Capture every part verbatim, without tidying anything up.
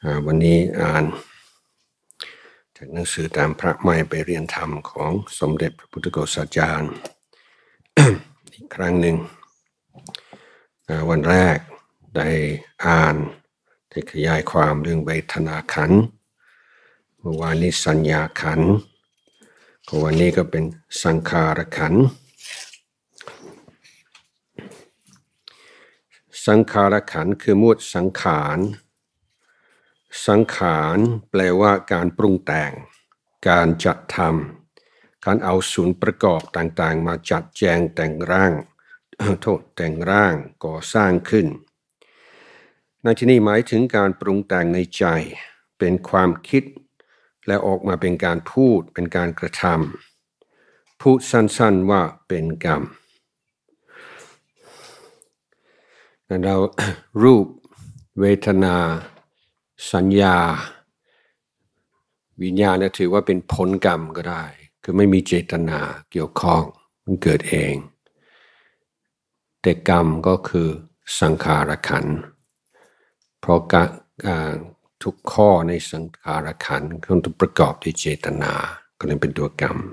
วันนี้อ่านจากหนังสือตามพระใหม่ไปเรียนธรรมของสมเด็จพระพุทธโฆษาจารย์ อีกครั้งหนึ่งวันแรกได้อ่านได้ขยายความเรื่องเวทนาขันธ์เมื่อวานนี้สัญญาขันธ์วันนี้ก็เป็นสังขารขันธ์สังขารขันธ์คือหมวดสังขารสังขารแปลว่าการปรุงแต่งการจัดทำการเอาส่วนประกอบต่างๆมาจัดแจงแต่งร่างโทษแต่งร่างก่อสร้างขึ้นในที่นี้หมายถึงการปรุงแต่งในใจเป็นความคิดและออกมาเป็นการพูดเป็นการกระทำพูดสั้นๆว่าเป็นกรรมเรารูปเวทนาสัญญาวิญญาณถือว่าเป็นผลกรรมก็ได้คือไม่มีเจตนาเกี่ยวข้องมันเกิดเองแต่กรรมก็คือสังขารขันธ์เพราะทุกข้อในสังขารขันธ์ต้องประกอบด้วยเจตนาก็เลยเป็นตัวกรรม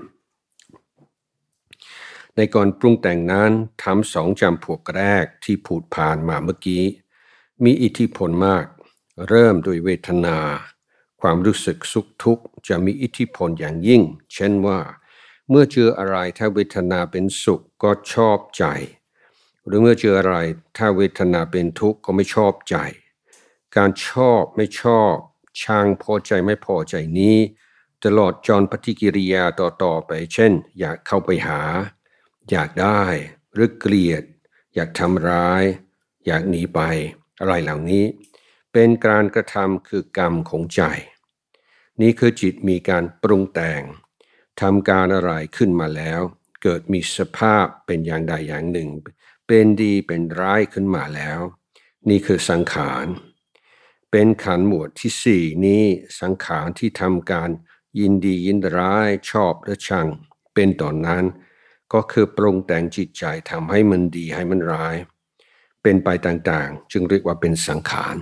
ในก่อนปรุงแต่งนั้นทำสองจำพวกแรกที่พูดผ่านมาเมื่อกี้มีอิทธิพลมากเริ่มด้วยเวทนาความรู้สึกสุขทุกข์จะมีอิทธิพลอย่างยิ่งเช่นว่าเมื่อเจออะไรถ้าเวทนาเป็นสุขก็ชอบใจหรือเมื่อเจออะไรถ้าเวทนาเป็นทุกข์ก็ไม่ชอบใจการชอบไม่ชอบชังพอใจไม่พอใจนี้ตลอดจนปฏิกิริยาต่อๆไปเช่นอยากเข้าไปหาอยากได้หรือเกลียดอยากทำร้ายอยากหนีไปอะไรเหล่านี้เป็นการกระทำคือกรรมของใจนี่คือจิตมีการปรุงแต่งทำการอะไรขึ้นมาแล้วเกิดมีสภาพเป็นอย่างใดอย่างหนึ่งเป็นดีเป็นร้ายขึ้นมาแล้วนี่คือสังขารเป็นขันธ์หมวดที่สี่นี้สังขารที่ทำการยินดียินร้ายชอบและชังเป็นตอนนั้นก็คือปรุงแต่งจิตใจทำให้มันดีให้มันร้ายเป็นไปต่างๆจึงเรียกว่าเป็นสังขาร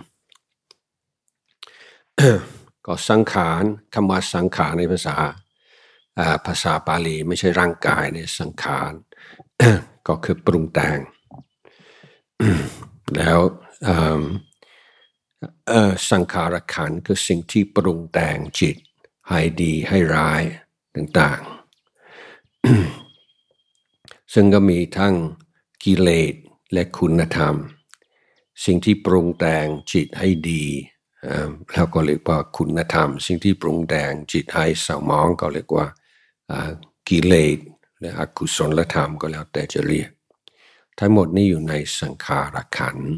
ก็สังขารคำว่าสังขารในภาษาภาษาบาลีไม่ใช่ร่างกายในสังขาร ก็คือปรุงแต่ง แล้วสังขารขันธ์คือสิ่งที่ปรุงแต่งจิตให้ดีให้ร้ายต่างๆ ซึ่งก็มีทั้งกิเลสและคุณธรรมสิ่งที่ปรุงแต่งจิตให้ดีแล้วก็เรียกว่าคุณธรรมสิ่งที่ปรุงแต่งจิตให้เศร้าหมองก็เรียกว่ากิเลสและอกุศลธรรมก็แล้วแต่จะเรียกทั้งหมดนี้อยู่ในสังขารขันธ์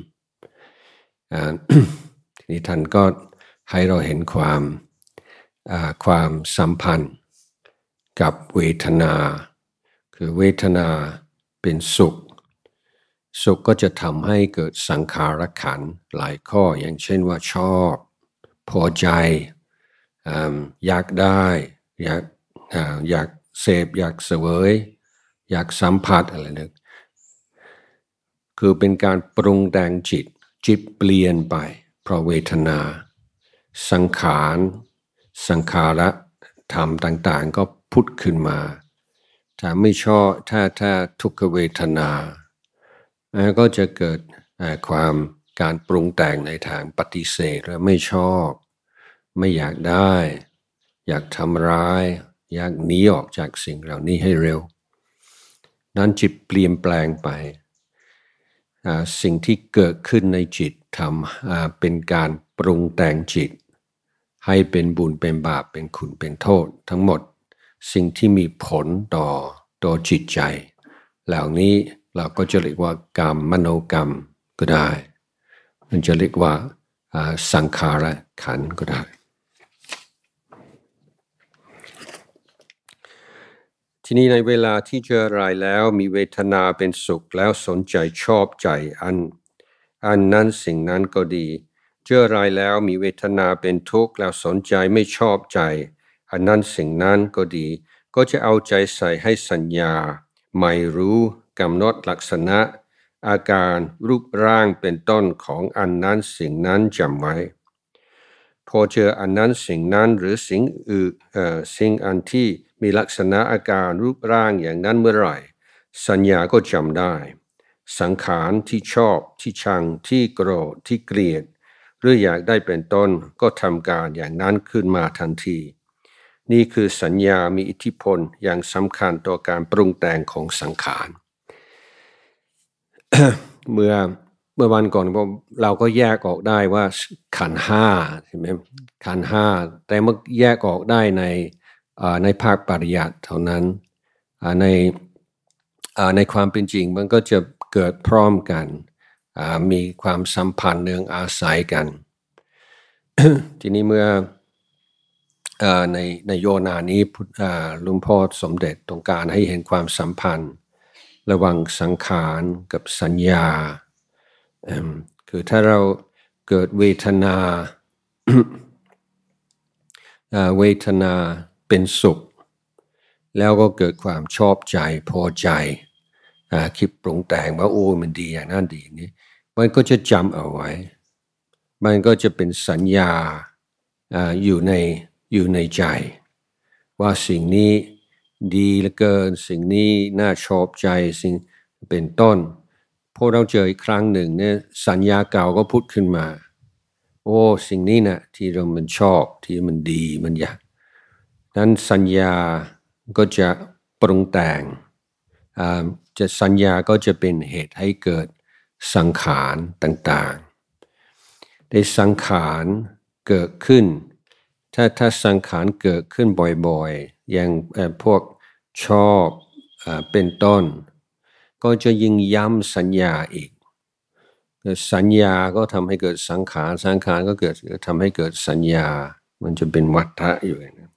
ทีนี้ท่านก็ให้เราเห็นความความสัมพันธ์กับเวทนาคือเวทนาเป็นสุขสุขก็จะทำให้เกิดสังขารขันธ์หลายข้ออย่างเช่นว่าชอบพอใจอยากได้อยากอยากเสพอยากเสวยอยากสัมผัสอะไรนึกคือเป็นการปรุงแต่งจิตจิตเปลี่ยนไปเพราะเวทนาสังขารสังขารธรรมต่างๆก็พุทธขึ้นมาถ้าไม่ชอบถ้าถ้าทุกขเวทนาก็จะเกิดความการปรุงแต่งในทางปฏิเสธและไม่ชอบไม่อยากได้อยากทำร้ายอยากหนีออกจากสิ่งเหล่านี้ให้เร็วนั้นจิตเปลี่ยนแปลงไปสิ่งที่เกิดขึ้นในจิตทำเป็นการปรุงแต่งจิตให้เป็นบุญเป็นบาปเป็นคุณเป็นโทษทั้งหมดสิ่งที่มีผลต่อต่อจิตใจเหล่านี้เราก็จะเรียกว่ากรรมมโนกรรมก็ได้มันจะเรียกว่าสังขารขันธ์ก็ได้ทีนี้ในเวลาที่เจออะไรแล้วมีเวทนาเป็นสุขแล้วสนใจชอบใจอันอันนั้นสิ่งนั้นก็ดีเจออะไรแล้วมีเวทนาเป็นทุกข์แล้วสนใจไม่ชอบใจอันนั้นสิ่งนั้นก็ดีก็จะเอาใจใส่ให้สัญญาไม่รู้กำหนดลักษณะอาการรูปร่างเป็นต้นของอันนั้นสิ่งนั้นจำไว้พอเจออันนั้นสิ่งนั้นหรือสิ่งอื่นเอ่อสิ่งอันที่มีลักษณะอาการรูปร่างอย่างนั้นเมื่อไหร่สัญญาก็จำได้สังขารที่ชอบที่ชังที่โกรธที่เกลียดหรืออยากได้เป็นต้นก็ทำการอย่างนั้นขึ้นมาทันทีนี่คือสัญญามีอิทธิพลอย่างสำคัญต่อการปรุงแต่งของสังขาร เมื่อเมื่อวันก่อนเราก็แยกออกได้ว่าขันธ์ห้าใช่ไหมขันธ์ห้าแต่เมื่อแยกออกได้ในในภาคปริยัติเท่านั้นในในความเป็นจริงมันก็จะเกิดพร้อมกันมีความสัมพันธ์เนื่องอาศัยกัน ทีนี้เมื่อในในโยนานี้หลวงพ่อสมเด็จต้องการให้เห็นความสัมพันธ์ระหว่างสังขารกับสัญญาคือถ้าเราเกิดเวทนา เวทนาเป็นสุขแล้วก็เกิดความชอบใจพอใจคิดปรุงแต่งว่าโอ้มันดีอย่างนั้นดีนี้มันก็จะจำเอาไว้มันก็จะเป็นสัญญาอยู่ในอยู่ในใจว่าสิ่งนี้ดีเหลือเกินสิ่งนี้น่าชอบใจสิ่งเป็นต้นพอเราเจออีกครั้งหนึ่งเนี่ยสัญญาเก่าก็พูดขึ้นมาโอ้สิ่งนี้นะที่เรามันชอบที่มันดีมันอยากนั้นสัญญาก็จะปรุงแต่งจะสัญญาก็จะเป็นเหตุให้เกิดสังขารต่างๆได้สังขารเกิดขึ้นถ้าถ้าสังขารเกิดขึ้นบ่อยๆอย่างพวกชอบเป็นต้นก็จะยิ่งย้ำสัญญาอีกสัญญาก็ทำให้เกิดสังขารสังขารก็เกิดทำให้เกิดสัญญามันจะเป็นวัฏฏะอยู่นะ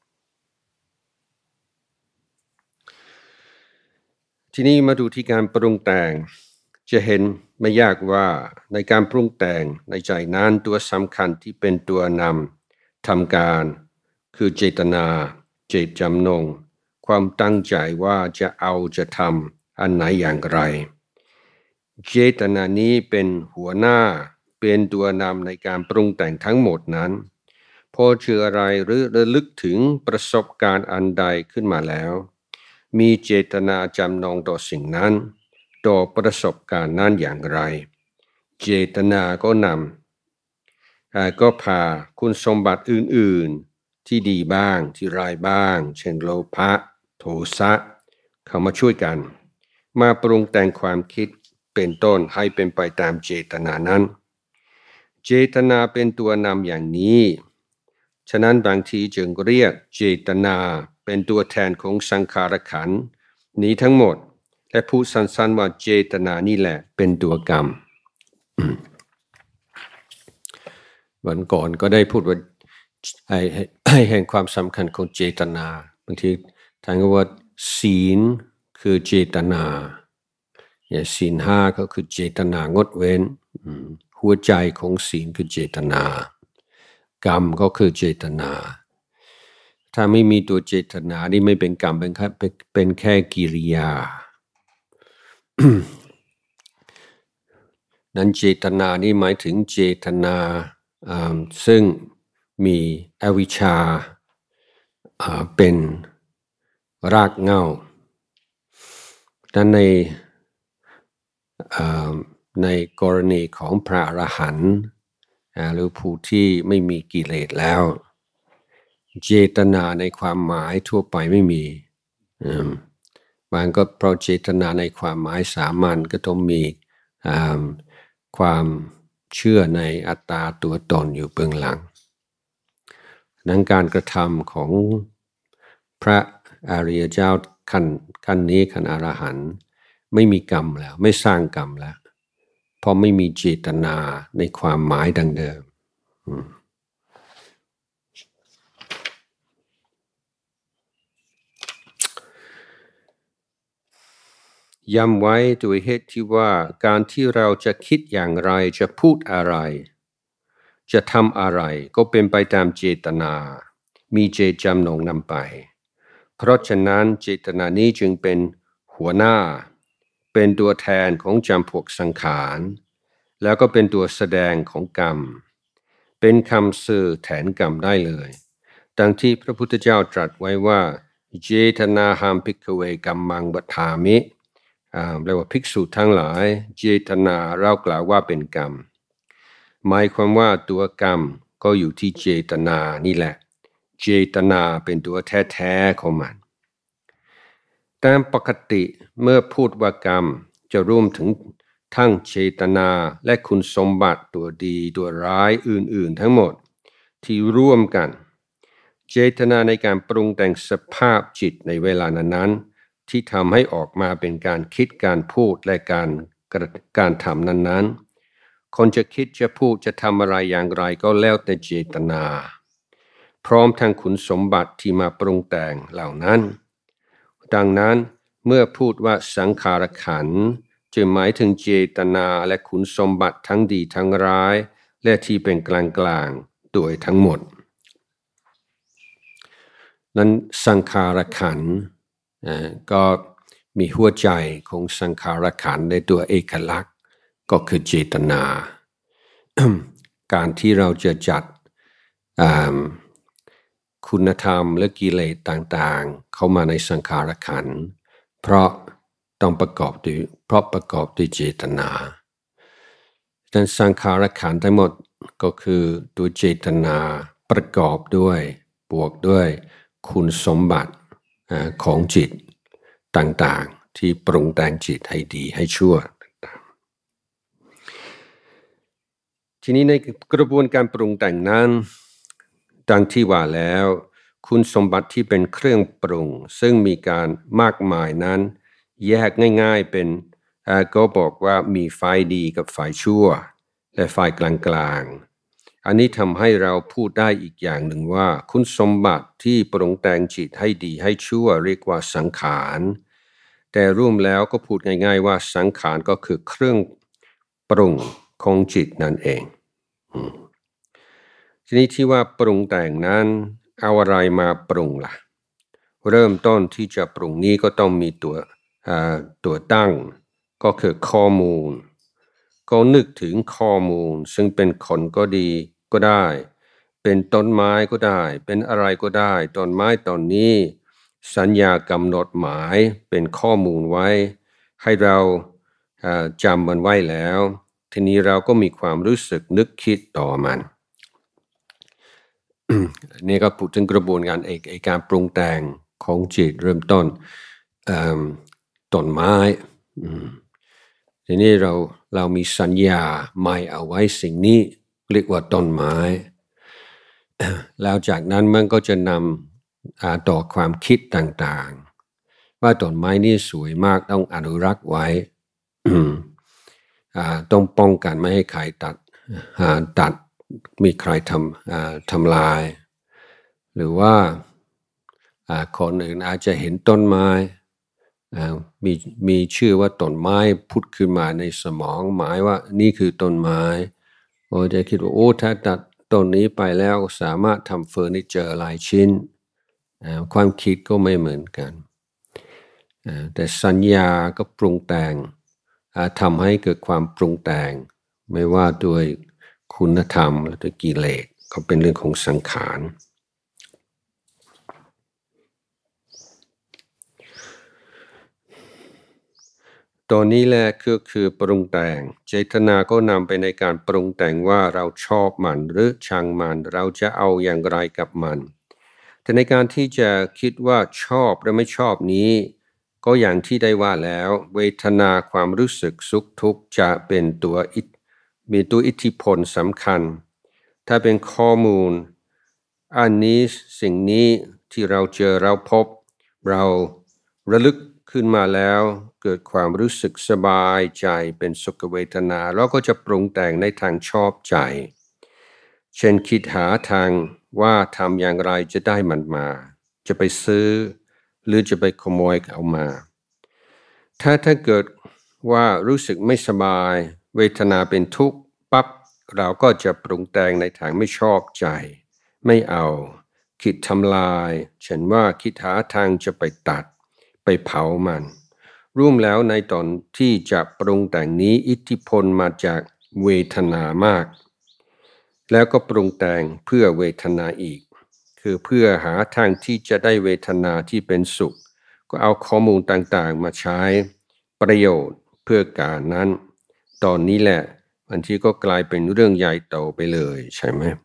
ทีนี้มาดูที่การปรุงแต่งจะเห็นไม่ยากว่าในการปรุงแต่งในใจนั้นตัวสำคัญที่เป็นตัวนำทำการคือเจตนาเจตจำนงความตั้งใจว่าจะเอาจะทำอันไหนอย่างไรเจตนานี้เป็นหัวหน้าเป็นตัวนำในการปรุงแต่งทั้งหมดนั้นพอเจออะไรหรือระลึกถึงประสบการณ์อันใดขึ้นมาแล้วมีเจตนาจำนงต่อสิ่งนั้นต่อประสบการณ์นั้นอย่างไรเจตนาก็นำก็พาคุณสมบัติอื่นๆที่ดีบ้างที่ร้ายบ้างเช่นโลภะโทสะเข้ามาช่วยกันมาปรุงแต่งความคิดเป็นต้นให้เป็นไปตามเจตนานั้นเจตนาเป็นตัวนำอย่างนี้ฉะนั้นบางทีจึงเรียกเจตนาเป็นตัวแทนของสังขารขันธ์นี้ทั้งหมดและพูดสั้นๆว่าเจตนานี่แหละเป็นตัวกรรม วันก่อนก็ได้พูดว่าให้ให้เห็นความสำคัญของเจตนาบางทีทางว่าศีลคือเจตนาอย่างศีลห้าก็คือเจตนางดเว้นหัวใจของศีลคือเจตนากรรมก็คือเจตนาถ้าไม่มีตัวเจตนานี่ไม่เป็นกรรมเป็นแค่เป็นแค่กิริยา นั้นเจตนานี่หมายถึงเจตนาซึ่งมีอวิชชาเป็นรากเหง้าดังในในกรณีของพระอรหันต์หรือผู้ที่ไม่มีกิเลสแล้วเจตนาในความหมายทั่วไปไม่มีบางก็เพราะเจตนาในความหมายสามัญก็ต้องมีความเชื่อในอัตตาตัวตนอยู่เบื้องหลังนั้นการกระทำของพระอริยเจ้าขั้นขั้นนี้ขั้นอรหันต์ไม่มีกรรมแล้วไม่สร้างกรรมแล้วเพราะไม่มีเจตนาในความหมายดังเดิมย้ำไว้ด้วยเหตุที่ว่าการที่เราจะคิดอย่างไรจะพูดอะไรจะทำอะไรก็เป็นไปตามเจตนามีเจตจำนงนำไปเพราะฉะนั้นเจตนานี้จึงเป็นหัวหน้าเป็นตัวแทนของจำพวกสังขารแล้วก็เป็นตัวแสดงของกรรมเป็นคำสื่อแทนกรรมได้เลยดังที่พระพุทธเจ้าตรัสไว้ว่าเจตนาหัมภิกขเวกัมมังบัฏฐามิแปลว่าภิกษุทั้งหลายเจตนาเรากล่าวว่าเป็นกรรมหมายความว่าตัวกรรมก็อยู่ที่เจตนานี่แหละเจตนาเป็นตัวแท้ๆของมันตามปกติเมื่อพูดว่ากรรมจะรวมถึงทั้งเจตนาและคุณสมบัติตัวดีตัวร้ายอื่นๆทั้งหมดที่ร่วมกันเจตนาในการปรุงแต่งสภาพจิตในเวลานั้นๆที่ทำให้ออกมาเป็นการคิดการพูดและการการทำนั้นๆคนจะคิดจะพูดจะทำอะไรอย่างไรก็แล้วแต่เจตนาพร้อมทั้งคุณสมบัติที่มาปรุงแต่งเหล่านั้นดังนั้นเมื่อพูดว่าสังขารขันธ์จึงหมายถึงเจตนาและคุณสมบัติทั้งดีทั้งร้ายและที่เป็นกลางๆโดยทั้งหมดนั้นสังขารขันธ์ก็มีหัวใจของสังขารขันธ์ในตัวเอกลักษณ์ก็คือเจตนา การที่เราจะจัดคุณธรรมและกิเลสต่างๆเข้ามาในสังขารขันธ์เพราะต้องประกอบด้วยเพราะประกอบด้วยเจตนาดังนั้นสังขารขันธ์ทั้งหมดก็คือตัวเจตนาประกอบด้วยบวกด้วยคุณสมบัติของจิตต่างๆที่ปรุงแต่งจิตให้ดีให้ชั่วทีนี้ในกระบวนการปรุงแต่งนั้นดังที่ว่าแล้วคุณสมบัติที่เป็นเครื่องปรุงซึ่งมีการมากมายนั้นแยกง่ายๆเป็นก็บอกว่ามีฝ่ายดีกับฝ่ายชั่วและฝ่ายกลางๆอันนี้ทำให้เราพูดได้อีกอย่างหนึ่งว่าคุณสมบัติที่ปรุงแต่งจิตให้ดีให้ชั่วเรียกว่าสังขารแต่รวมแล้วก็พูดง่ายๆว่าสังขารก็คือเครื่องปรุงของจิตนั่นเองทีนี้ที่ว่าปรุงแต่งนั้นเอาอะไรมาปรุงล่ะเริ่มต้นที่จะปรุงนี้ก็ต้องมีตัวตัวตั้งก็คือข้อมูลก็นึกถึงข้อมูลซึ่งเป็นคนก็ดีก็ได้เป็นต้นไม้ก็ได้เป็นอะไรก็ได้ต้นไม้ต้นนี้สัญญากำหนดหมายเป็นข้อมูลไว้ให้เราจำมันไว้แล้วทีนี้เราก็มีความรู้สึกนึกคิดต่อมัน นี่ก็พูดถึงกระบวนการเอกการปรุงแต่งของจิตเริ่มต้นต้นไม้ทีนี้เราเรามีสัญญาหมายเอาไว้สิ่งนี้เรียกว่าต้นไม้แล้วจากนั้นมันก็จะนำต่อความคิดต่างๆว่าต้นไม้นี่สวยมากต้องอนุรักษ์ไว้ ต้องป้องกันไม่ให้ใครตัดตัดมีใครทำทำลายหรือว่าคนอื่นอาจจะเห็นต้นไม้มีมีชื่อว่าต้นไม้พุทธขึ้นมาในสมองหมายว่านี่คือต้นไม้โอ้จะคิดว่าโอ้ถ้าตัดต้นนี้ไปแล้วสามารถทำเฟอร์นิเจอร์หลายชิ้นความคิดก็ไม่เหมือนกันแต่สัญญาก็ปรุงแต่งทำให้เกิดความปรุงแต่งไม่ว่าด้วยคุณธรรมหรือด้วยกิเลสก็เป็นเรื่องของสังขารตัวนี้แหละคือคือปรุงแต่งเจตนาก็นำไปในการปรุงแต่งว่าเราชอบมันหรือชังมันเราจะเอาอย่างไรกับมันแต่ในการที่จะคิดว่าชอบหรือไม่ชอบนี้ก็อย่างที่ได้ว่าแล้วเวทนาความรู้สึกสุขทุกข์จะเป็นตัวมีตัวอิทธิพลสำคัญถ้าเป็นข้อมูลอันนี้สิ่งนี้ที่เราเจอเราพบเราระลึกขึ้นมาแล้วเกิดความรู้สึกสบายใจเป็นสุขเวทนาเราก็จะปรุงแต่งในทางชอบใจเช่นคิดหาทางว่าทำอย่างไรจะได้มันมาจะไปซื้อหรือจะไปขโมยเอามาถ้าถ้าเกิดว่ารู้สึกไม่สบายเวทนาเป็นทุกข์ปั๊บเราก็จะปรุงแต่งในทางไม่ชอบใจไม่เอาคิดทำลายเช่นว่าคิดหาทางจะไปตัดไปเผามันรวมแล้วในตอนที่จะปรุงแต่งนี้อิทธิพลมาจากเวทนามากแล้วก็ปรุงแต่งเพื่อเวทนาอีกคือเพื่อหาทางที่จะได้เวทนาที่เป็นสุขก็เอาข้อมูลต่างๆมาใช้ประโยชน์เพื่อการนั้นตอนนี้แหละบางทีก็กลายเป็นเรื่องใหญ่โตไปเลยใช่ไหม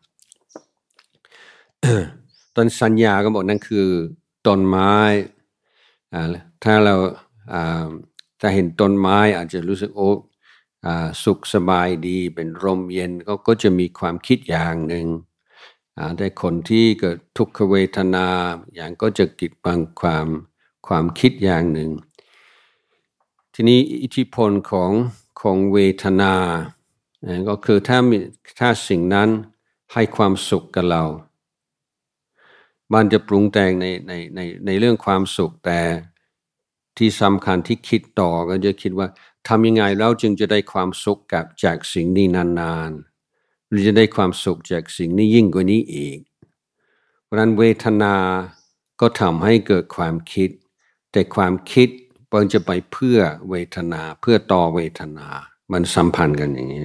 ต้นสัญญาก็บอกนั่นคือต้นไม้อ่าถ้าเราอ่าถ้าเห็นต้นไม้อาจจะรู้สึกโอ้อ่าสุขสบายดีเป็นร่มเย็นก็ก็จะมีความคิดอย่างหนึ่งอ่าแต่คนที่เกิดทุกขเวทนาอย่างก็จะกิดบังความความคิดอย่างหนึ่งทีนี้อิทธิพลของของเวทนาก็คือถ้ามีถ้าสิ่งนั้นให้ความสุขกับเรามันจะปรุงแต่งในในในในเรื่องความสุขแต่ที่สำคัญที่คิดต่อก็จะคิดว่าทำยังไงแล้วจึงจะได้ความสุขกับจากสิ่งนี้นานๆหรือจะได้ความสุขจากสิ่งนี้ยิ่งกว่านี้อีกเพราะนั้นเวทนาก็ทำให้เกิดความคิดแต่ความคิดมันจะไปเพื่อเวทนาเพื่อต่อเวทนามันสัมพันธ์กันอย่างนี้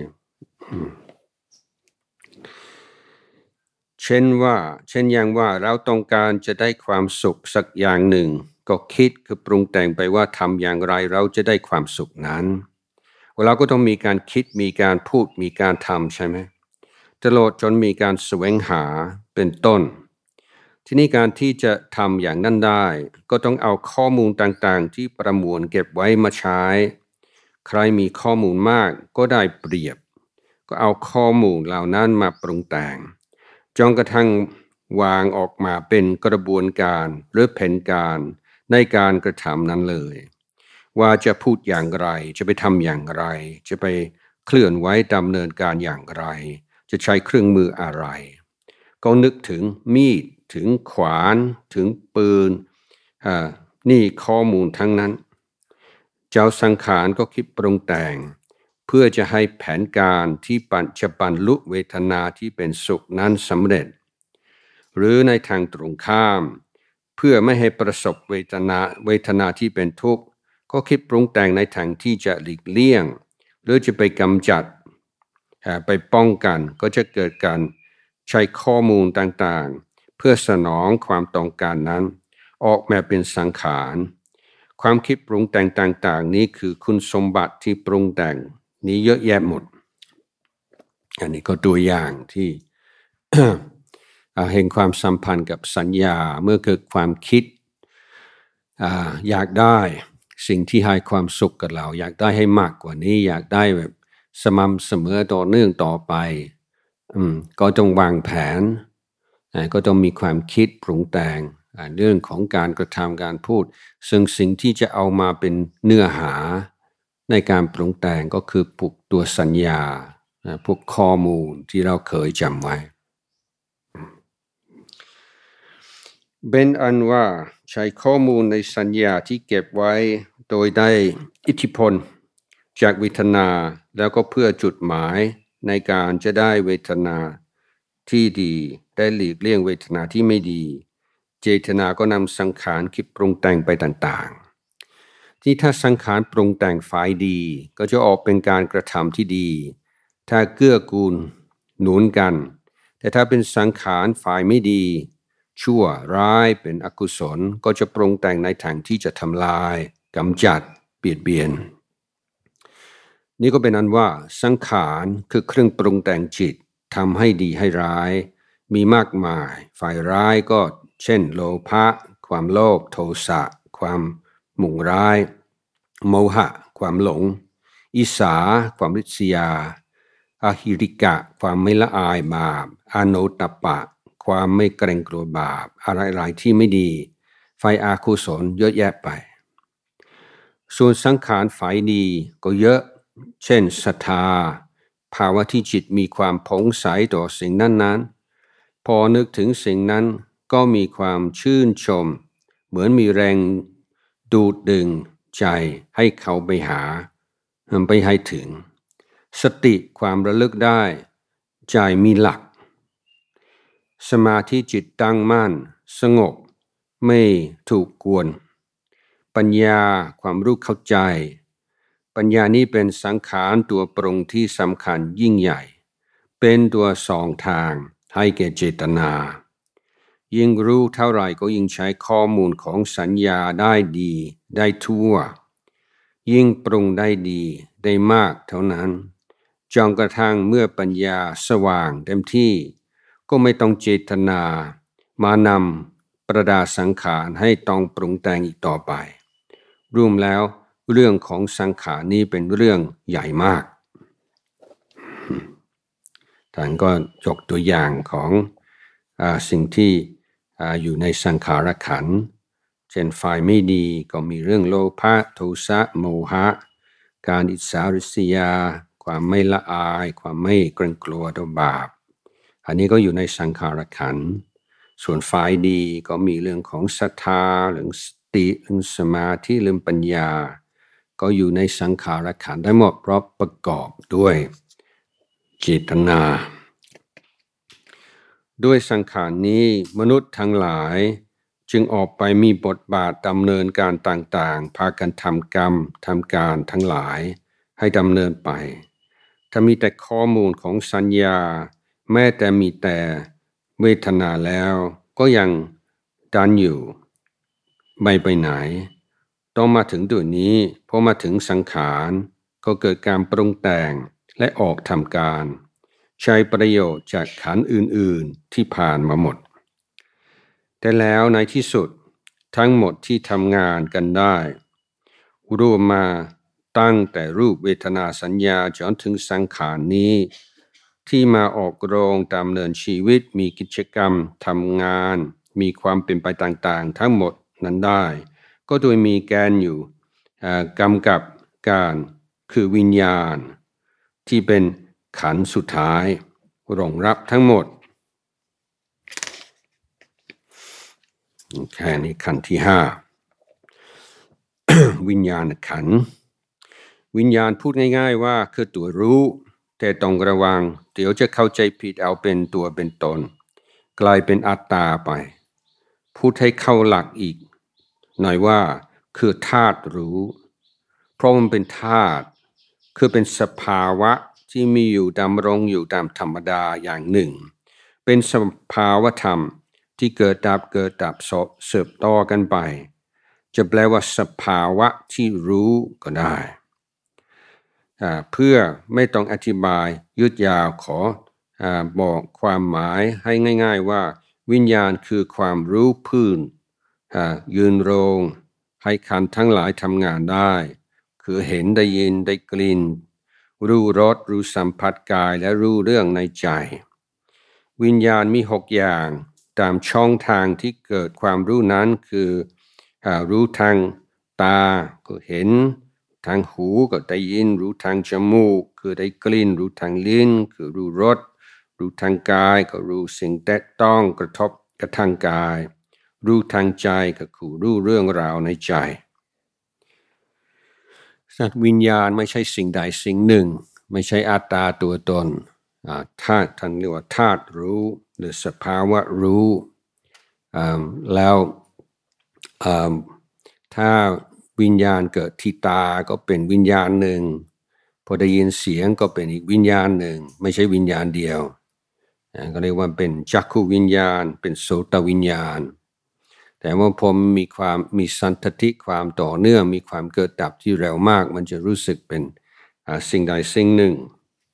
เช่นว่าเช่นอย่างว่าเราต้องการจะได้ความสุขสักอย่างหนึ่งก็คิดคือปรุงแต่งไปว่าทำอย่างไรเราจะได้ความสุขนั้นเราก็ต้องมีการคิดมีการพูดมีการทำใช่ไหมตลอดจนมีการแสวงหาเป็นต้นทีนี้การที่จะทำอย่างนั้นได้ก็ต้องเอาข้อมูลต่างๆที่ประมวลเก็บไว้มาใช้ใครมีข้อมูลมากก็ได้เปรียบก็เอาข้อมูลเหล่านั้นมาปรุงแต่งจนกระทั่งวางออกมาเป็นกระบวนการหรือแผนการในการกระทำนั้นเลยว่าจะพูดอย่างไรจะไปทำอย่างไรจะไปเคลื่อนไหวดำเนินการอย่างไรจะใช้เครื่องมืออะไรก็นึกถึงมีดถึงขวานถึงปืนอ่านี่ข้อมูลทั้งนั้นเจ้าสังขารก็คิดปรุงแต่งเพื่อจะให้แผนการที่ปัจจุบันลุเวทนาที่เป็นสุขนั้นสำเร็จหรือในทางตรงข้ามเพื่อไม่ให้ประสบเวทนาเวทนาที่เป็นทุกข์ก็คิดปรุงแต่งในทางที่จะหลีกเลี่ยงหรือจะไปกำจัดไปป้องกันก็จะเกิดการใช้ข้อมูลต่างๆเพื่อสนองความต้องการนั้นออกมาเป็นสังขารความคิดปรุงแต่งต่างๆนี้คือคุณสมบัติที่ปรุงแต่งนี้เยอะแยะหมดอันนี้ก็ตัวอย่างที่ เห็นความสัมพันธ์กับสัญญาเมื่อเกิดความคิด อ, อยากได้สิ่งที่ให้ความสุขกับเราอยากได้ให้มากกว่านี้อยากได้แบบสม่ำเสมอต่อเนื่องต่อไปอืมก็ต้องวางแผนก็ต้องมีความคิดปรุงแต่งเรื่องของการกระทำการพูดซึ่งสิ่งที่จะเอามาเป็นเนื้อหาในการปรุงแต่งก็คือพวกตัวสัญญาพวกข้อมูลที่เราเคยจำไว้เป็นอันว่าใช้ข้อมูลในสัญญาที่เก็บไว้โดยได้อิทธิพลจากเวทนาแล้วก็เพื่อจุดหมายในการจะได้เวทนาที่ดีได้หลีกเลี่ยงเวทนาที่ไม่ดีเจตนาก็นำสังขารคิดปรุงแต่งไปต่างๆที่ถ้าสังขารปรุงแต่งฝ่ายดีก็จะออกเป็นการกระทำที่ดีถ้าเกื้อกูลหนุนกันแต่ถ้าเป็นสังขารฝ่ายไม่ดีชั่วร้ายเป็นอกุศลก็จะปรุงแต่งในทางที่จะทำลายกำจัดเบียดเบียนนี่ก็เป็นอันว่าสังขารคือเครื่องปรุงแต่งจิตทำให้ดีให้ร้ายมีมากมายฝ่ายร้ายก็เช่นโลภะความโลภโทสะความมุ่งร้ายโมหะความหลงอิสาความริษยาอหิริกะความไม่ละอายบาปอโนตตัปปะความไม่เกรงกลัวบาปอะไรๆที่ไม่ดีฝ่ายอากุศลเยอะแยะไปส่วนสังขารฝ่ายดีก็เยอะเช่นศรัทธาภาวะที่จิตมีความผ่องใสต่อสิ่งนั้นๆพอนึกถึงสิ่งนั้นก็มีความชื่นชมเหมือนมีแรงดูดดึงใจให้เขาไปหาไปให้ถึงสติความระลึกได้ใจมีหลักสมาธิจิตตั้งมั่นสงบไม่ถูกกวนปัญญาความรู้เข้าใจปัญญานี้เป็นสังขารตัวปรุงที่สำคัญยิ่งใหญ่เเป็นตัวสองทางให้แก่เจตนายิ่งรู้เท่าไหร่ก็ยิ่งใช้ข้อมูลของสัญญาได้ดีได้ทั่วยิ่งปรุงได้ดีได้มากเท่านั้นจนกระทั่งเมื่อปัญญาสว่างเต็มที่ก็ไม่ต้องเจตนามานำประดาสังขารให้ต้องปรุงแต่งอีกต่อไปรวมแล้วเรื่องของสังขารนี้เป็นเรื่องใหญ่มากท่านก็ยกตัวอย่างของอ่าสิ่งที่อ่าอยู่ในสังขารขันธ์เช่นฝ่ายไม่ดีก็มีเรื่องโลภะโทสะโมหะการอิจฉาริษยาความไม่ละอายความไม่เกรงกลัวต่อบาปอันนี้ก็อยู่ในสังขารขันธ์ส่วนฝ่ายดีก็มีเรื่องของศรัทธาเรื่องสติเรื่องสมาธิเรื่องปัญญาก็อยู่ในสังขารขันธ์ได้หมดเพราะประกอบด้วยเจตนาด้วยสังขารนี้มนุษย์ทั้งหลายจึงออกไปมีบทบาทดำเนินการต่างๆพากันทำกรรมทำการทั้งหลายให้ดำเนินไปถ้ามีแต่ข้อมูลของสัญญาแม้แต่มีแต่เวทนาแล้วก็ยังดันอยู่ไม่ไปไหนต้องมาถึงตัวนี้พอมาถึงสังขารก็เกิดการปรุงแต่งและออกทำการใช้ประโยชน์จากขันธ์อื่นๆที่ผ่านมาหมดแต่แล้วในที่สุดทั้งหมดที่ทำงานกันได้รวมมาตั้งแต่รูปเวทนาสัญญาจนถึงสังขารนี้ที่มาออกโรงดำเนินชีวิตมีกิจกรรมทำงานมีความเป็นไปต่างๆทั้งหมดนั้นได้ก็โดยมีแกนอยู่กำกับการคือวิญญาณที่เป็นขันธ์สุดท้ายรองรับทั้งหมดแค่นี้ขันธ์ที่ห้า วิญญาณขันธ์วิญญาณพูดง่ายๆว่าคือตัวรู้แต่ต้องระวังเดี๋ยวจะเข้าใจผิดเอาเป็นตัวเป็นตนกลายเป็นอัตตาไปพูดให้เข้าหลักอีกหน่อยว่าคือธาตุรู้เพราะมันเป็นธาตุคือเป็นสภาวะที่มีอยู่ดำรงอยู่ตามธรรมดาอย่างหนึ่งเป็นสภาวะธรรมที่เกิดดับเกิดดับเสืบต่อกันไปจะแปลว่าสภาวะที่รู้ก็ได้เพื่อไม่ต้องอธิบายยืดยาวขอบอกความหมายให้ง่ายๆว่าวิญญาณคือความรู้พื้นยืนโรงให้ขันธ์ทั้งหลายทำงานได้คือเห็นได้ยินได้กลิ่นรู้รสรู้สัมผัสกายและรู้เรื่องในใจวิญญาณมีหกอย่างตามช่องทางที่เกิดความรู้นั้นคือรู้ทางตาก็เห็นทางหูก็ได้ยินรู้ทางจมูกคือได้กลิ่นรู้ทางลิ้นคือรู้รสรู้ทางกายก็รู้สิ่งแตะต้องกระทบกระทั่งกายรู้ทางใจก็คือรู้เรื่องราวในใจสัตว์วิญญาณไม่ใช่สิ่งใดสิ่งหนึ่งไม่ใช่อัตตาตัวตนธาตุท่านเรียกว่าธาตุรู้หรือสภาวะรู้แล้วถ้าวิญญาณเกิดที่ตาก็เป็นวิญญาณหนึ่งพอได้ยินเสียงก็เป็นอีกวิญญาณหนึ่งไม่ใช่วิญญาณเดียวก็เรียกว่าเป็นจักขุวิญญาณเป็นโสตวิญญาณแต่ว่าผมมีความมีสันทติความต่อเนื่องมีความเกิดดับที่เร็วมากมันจะรู้สึกเป็นสิ่งใดสิ่งหนึ่ง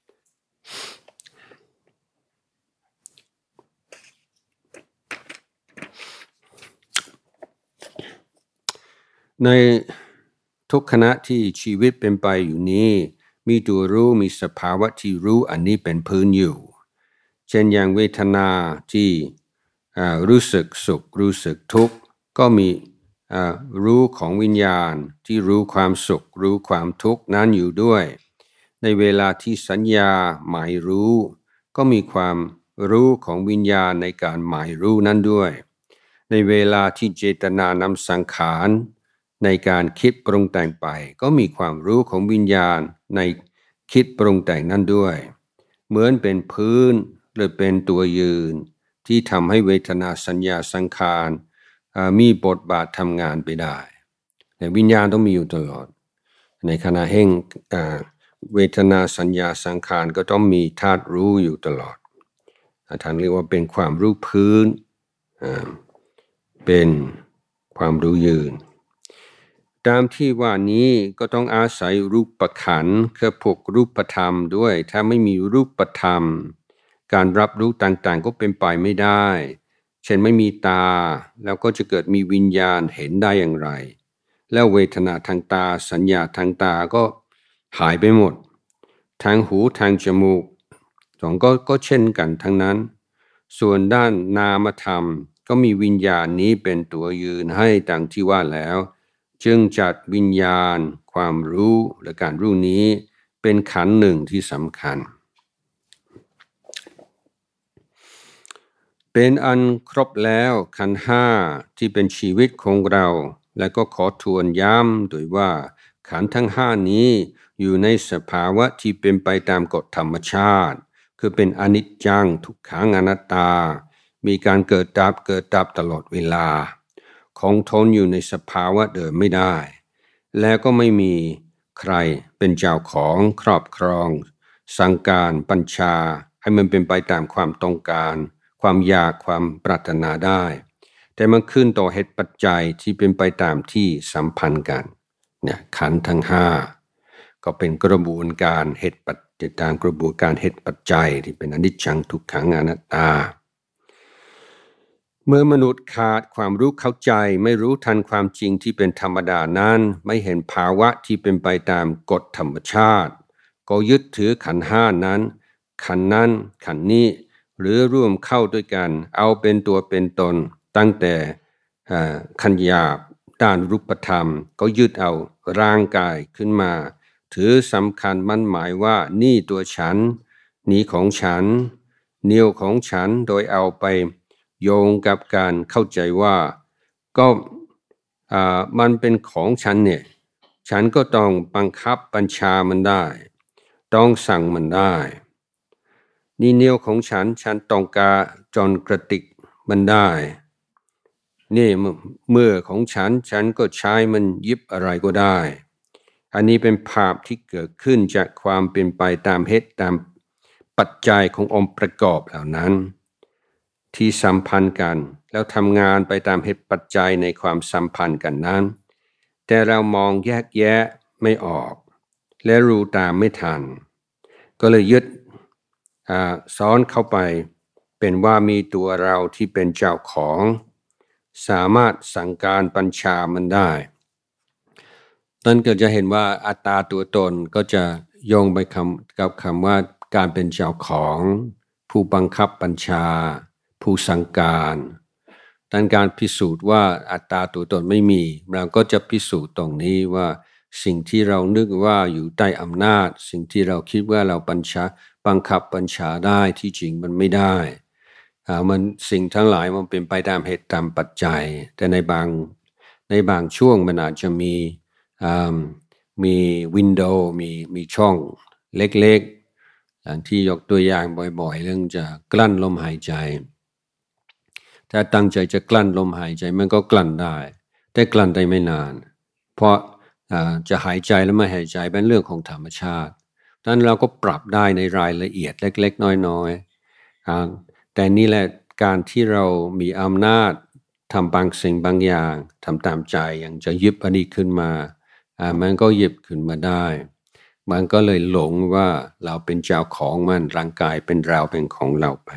ในทุกขณะที่ชีวิตเป็นไปอยู่นี้มีตัวรู้มีสภาวะที่รู้อันนี้เป็นพื้นอยู่เช่นอย่างเวทนาที่รู้สึกสุขรู้สึกทุกข์ก็มีรู้ของวิญญาณที่รู้ความสุขรู้ความทุกข์นั้นอยู่ด้วยในเวลาที่สัญญาหมายรู้ก็มีความรู้ของวิญญาณในการหมายรู้นั้นด้วยในเวลาที่เจตนานำสังขารในการคิดปรุงแต่งไปก็มีความรู้ของวิญญาณในคิดปรุงแต่งนั้นด้วยเหมือนเป็นพื้นหรือเป็นตัวยืนที่ทำให้เวทนาสัญญาสังขารมีบทบาททำงานไปได้แต่วิญญาณต้องมีอยู่ตลอดในขณะแห่งเวทนาสัญญาสังขารก็ต้องมีธาตุรู้อยู่ตลอดท่านเรียกว่าเป็นความรู้พื้นเป็นความรู้ยืนตามที่ว่านี้ก็ต้องอาศัยรูปขันธ์คือพวกรูปธรรมด้วยถ้าไม่มีรูปธรรมการรับรู้ต่างๆก็เป็นไปไม่ได้เช่นไม่มีตาแล้วก็จะเกิดมีวิญญาณเห็นได้อย่างไรแล้วเวทนาทางตาสัญญาทางตาก็หายไปหมดทางหูทางจมูกสองก็ก็เช่นกันทั้งนั้นส่วนด้านนามธรรมก็มีวิญญาณนี้เป็นตัวยืนให้ดังที่ว่าแล้วจึงจัดวิญญาณความรู้และการรู้นี้เป็นขันธ์หนึ่งที่สำคัญเป็นอันครบแล้วขันธ์ห้าที่เป็นชีวิตของเราและก็ขอทวนย้ำโดยว่าขันธ์ทั้งห้านี้อยู่ในสภาวะที่เป็นไปตามกฎธรรมชาติคือเป็นอนิจจังทุกขังอนัตตามีการเกิดดับเกิดดับตลอดเวลาคงทนอยู่ในสภาวะเดิมไม่ได้และก็ไม่มีใครเป็นเจ้าของครอบครองสั่งการบัญชาให้มันเป็นไปตามความต้องการความอยากความปรารถนาได้แต่มันขึ้นต่อเหตุปัจจัยที่เป็นไปตามที่สัมพันธ์กันเนี่ยขันธ์ทั้งห้าก็เป็นกระบวนการเหตุปัจจัยตามกระบวนการเหตุปัจจัยที่เป็นอนิจจังทุกขังอนัตตาเมื่อมนุษย์ขาดความรู้เข้าใจไม่รู้ทันความจริงที่เป็นธรรมดานั้นไม่เห็นภาวะที่เป็นไปตามกฎธรรมชาติก็ยึดถือขันธ์ห้านั้นขันธ์นั้นขันธ์นี้หรือร่วมเข้าด้วยกันเอาเป็นตัวเป็นตนตั้งแต่ขันธ์หยาบด้านรูปธรรมก็ยึดเอาร่างกายขึ้นมาถือสำคัญมั่นหมายว่านี่ตัวฉันนี้ของฉันนิ้วของฉันโดยเอาไปโยงกับการเข้าใจว่าก็มันเป็นของฉันเนี่ยฉันก็ต้องบังคับบัญชามันได้ต้องสั่งมันได้นี่นิ้วของฉันฉันต้องการจนกระติกมันได้นี่มือของฉันฉันก็ใช้มันยิบอะไรก็ได้อันนี้เป็นภาพที่เกิดขึ้นจากความเป็นไปตามเหตุตามปัจจัยขององค์ประกอบเหล่านั้นที่สัมพันธ์กันแล้วทำงานไปตามเหตุปัจจัยในความสัมพันธ์กันนั้นแต่เรามองแยกแยะไม่ออกและรู้ตามไม่ทันก็เลยยึดซ้อนเข้าไปเป็นว่ามีตัวเราที่เป็นเจ้าของสามารถสั่งการบัญชามันได้นั่นก็จะเห็นว่าอัตตาตัวตนก็จะโยงไปคำกับคำว่าการเป็นเจ้าของผู้บังคับบัญชาผู้สั่งการดังการพิสูจน์ว่าอัตตาตัวตนไม่มีเราก็จะพิสูจน์ตรงนี้ว่าสิ่งที่เรานึกว่าอยู่ใต้อำนาจสิ่งที่เราคิดว่าเราบัญชาบังคับบัญชาได้ที่จริงมันไม่ได้อ่ามันสิ่งทั้งหลายมันเป็นไปตามเหตุตามปัจจัยแต่ในบางในบางช่วงมันอาจจะมีอ่ามีวินโดว์มีมีช่องเล็กๆอย่างที่ยกตัวอย่างบ่อยๆเรื่องจะกลั้นลมหายใจถ้าตั้งใจจะกลั้นลมหายใจมันก็กลั้นได้แต่กลั้นได้ไม่นานเพราะจะหายใจแล้วไม่หายใจเป็นเรื่องของธรรมชาติดังนั้นเราก็ปรับได้ในรายละเอียดเล็กๆน้อยๆแต่นี่แหละการที่เรามีอำนาจทำบางสิ่งบางอย่างทำตามใจอย่างจะหยิบอันนี้ขึ้นมามันก็หยิบขึ้นมาได้มันก็เลยหลงว่าเราเป็นเจ้าของมันร่างกายเป็นเราเป็นของเราไป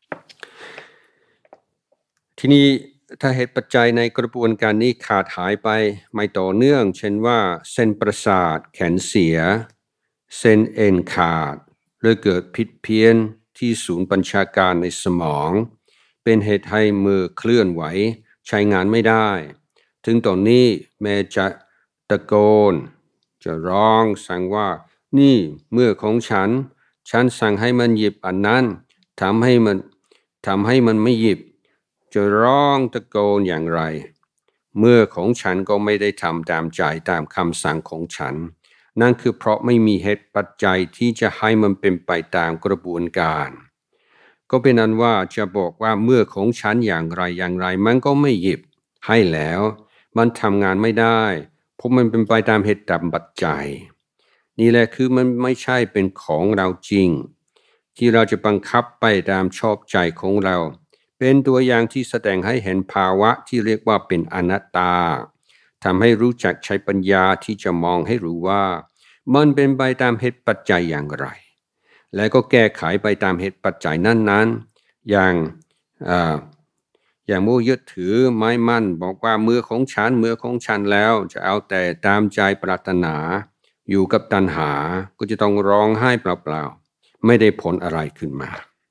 ทีนี้ถ้าเหตุปัจจัยในกระบวนการนี้ขาดหายไปไม่ต่อเนื่องเช่นว่าเส้นประสาทแขนเสียเส้นเอ็นขาดหรือเกิดผิดเพี้ยนที่ศูนย์บัญชาการในสมองเป็นเหตุให้มือเคลื่อนไหวใช้งานไม่ได้ถึงตอนนี้แม้จะตะโกนจะร้องสั่งว่านี่มือของฉันฉันสั่งให้มันหยิบอันนั้นทำให้มันทำให้มันไม่หยิบจะร้องตะโกนอย่างไรเมื่อของฉันก็ไม่ได้ทำตามใจตามคำสั่งของฉันนั่นคือเพราะไม่มีเหตุปัจจัยที่จะให้มันเป็นไปตามกระบวนการก็เป็นนั้นว่าจะบอกว่าเมื่อของฉันอย่างไรอย่างไรมันก็ไม่หยิบให้แล้วมันทำงานไม่ได้เพราะมันเป็นไปตามเหตุตามปัจจัยนี่แหละคือมันไม่ใช่เป็นของเราจริงที่เราจะบังคับไปตามชอบใจของเราเป็นตัวอย่างที่แสดงให้เห็นภาวะที่เรียกว่าเป็นอนัตตาทำให้รู้จักใช้ปัญญาที่จะมองให้รู้ว่ามันเป็นไปตามเหตุปัจจัยอย่างไรและก็แก้ไขไปตามเหตุปัจจัยนั้นๆอย่างอย่างมูยึดถือไม้มั่นบอกว่ามือของฉันมือของฉันแล้วจะเอาแต่ตามใจปรารถนาอยู่กับตัณหาก็จะต้องร้องไห้เปล่าๆไม่ได้ผลอะไรขึ้นมา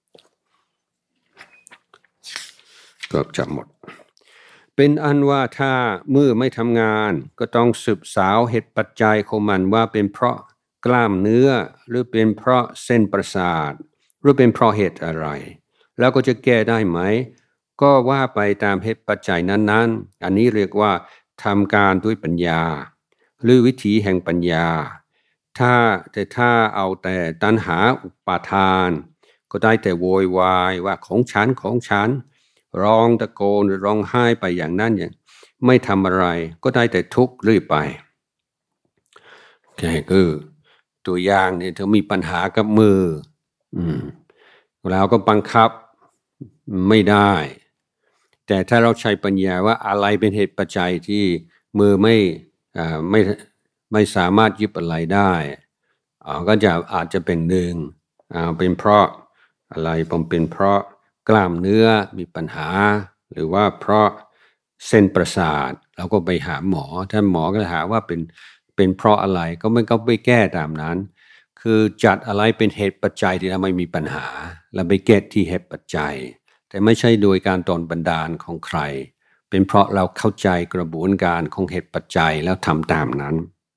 เกือบจะหมดเป็นอันว่าถ้ามือไม่ทำงานก็ต้องสืบสาวเหตุปัจจัยของมันว่าเป็นเพราะกล้ามเนื้อหรือเป็นเพราะเส้นประสาทหรือเป็นเพราะเหตุอะไรแล้วก็จะแก้ได้ไหมก็ว่าไปตามเหตุปัจจัยนั้นๆอันนี้เรียกว่าทำการด้วยปัญญาหรือวิธีแห่งปัญญาถ้าแต่ถ้าเอาแต่ตัณหาอุปาทานก็ได้แต่โวยวายว่าของฉันของฉันร้องตะโกนร้องไห้ไปอย่างนั้นอย่างไม่ทำอะไรก็ได้แต่ทุกข์เรื่อยไปแค่คือตัวอย่างเนี่ยเธอมีปัญหากับมืออืมแล้วก็บังคับไม่ได้แต่ถ้าเราใช้ปัญญาว่าอะไรเป็นเหตุปัจจัยที่มือไม่อ่าไม่ไม่สามารถยึดอะไรได้อ่าก็จะอาจจะเป็นหนึ่งอ่าเป็นเพราะอะไรผมเป็นเพราะกล้ามเนื้อมีปัญหาหรือว่าเพราะเส้นประสาทเราก็ไปหาหมอถ้าหมอก็หาว่าเป็นเป็นเพราะอะไรก็มันก็ไปแก้ตามนั้นคือจัดอะไรเป็นเหตุปัจจัยที่ทำให้มีปัญหาแล้วไปแก้ที่เหตุปัจจัยแต่ไม่ใช่โดยการตนบันดาลของใครเป็นเพราะเราเข้าใจกระบวนการของเหตุปัจจัยแล้วทำตามนั้น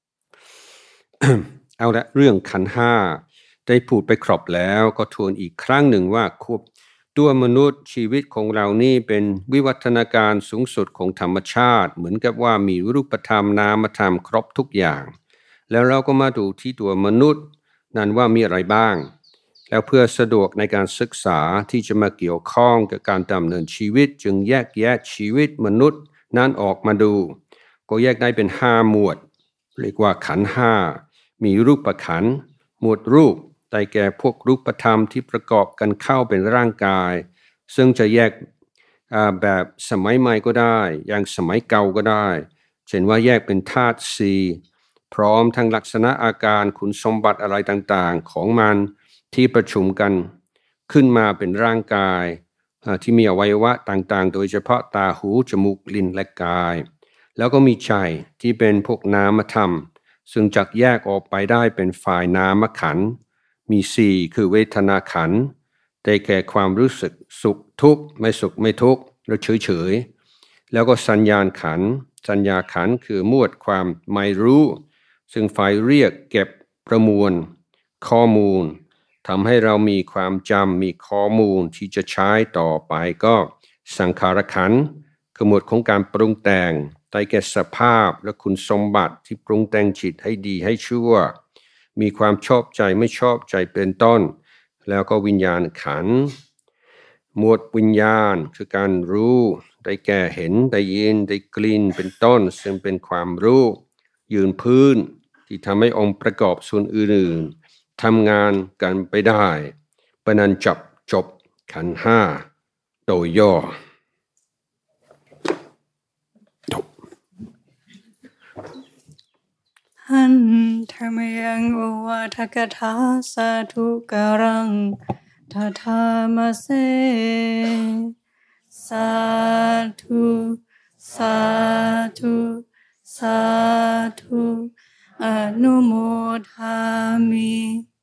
เอาละเรื่องขันธ์ห้าได้พูดไปครบแล้วก็ทวนอีกครั้งหนึ่งว่าควบตัวมนุษย์ชีวิตของเรานี่เป็นวิวัฒนาการสูงสุดของธรรมชาติเหมือนกับว่ามีรูปธรรมนามธรรมครบทุกอย่างแล้วเราก็มาดูที่ตัวมนุษย์นั้นว่ามีอะไรบ้างแล้วเพื่อสะดวกในการศึกษาที่จะมาเกี่ยวข้องกับการดำเนินชีวิตจึงแยกแยะชีวิตมนุษย์นั้นออกมาดูก็แยกได้เป็นห้าหมวดเรียกว่าขันธ์ห้ามีรูปขันธ์หมวดรูปได้แก่พวกรูปธรรมที่ประกอบกันเข้าเป็นร่างกายซึ่งจะแยกแบบสมัยใหม่ก็ได้อย่างสมัยเก่าก็ได้เช่นว่าแยกเป็นธาตุสี่พร้อมทั้งลักษณะอาการคุณสมบัติอะไรต่างๆของมันที่ประชุมกันขึ้นมาเป็นร่างกายที่มีอวัยวะต่างๆโดยเฉพาะตาหูจมูกลิ้นและกายแล้วก็มีใจที่เป็นพวกนามธรรมซึ่งจักแยกออกไปได้เป็นฝ่ายนามขันธ์มีสี่คือเวทนาขันธ์ได้แก่ความรู้สึกสุขทุกข์ไม่สุขไม่ทุกข์หรือเฉยๆแล้วก็สัญญาณขันธ์สัญญาขันธ์คือหมวดความไม่รู้ซึ่งฝ่ายเรียกเก็บประมวลข้อมูลทำให้เรามีความจำมีข้อมูลที่จะใช้ต่อไปก็สังขารขันธ์คือหมวดของการปรุงแต่งได้แก่สภาพและคุณสมบัติที่ปรุงแต่งจิตให้ดีให้ชั่วมีความชอบใจไม่ชอบใจเป็นต้นแล้วก็วิญญาณขันธ์หมวดวิญญาณคือการรู้ได้แก่เห็นได้ยินได้กลิ่นเป็นต้นซึ่งเป็นความรู้ยืนพื้นที่ทำให้องค์ประกอบส่วนอื่นๆทำงานกันไปได้ปนันจับจบขันธ์ห้าโดยย่อหันธรรมยังโอวาทกถาสาธุการังทัธามเสสาธุสาธุสาธุอนุโมทามิ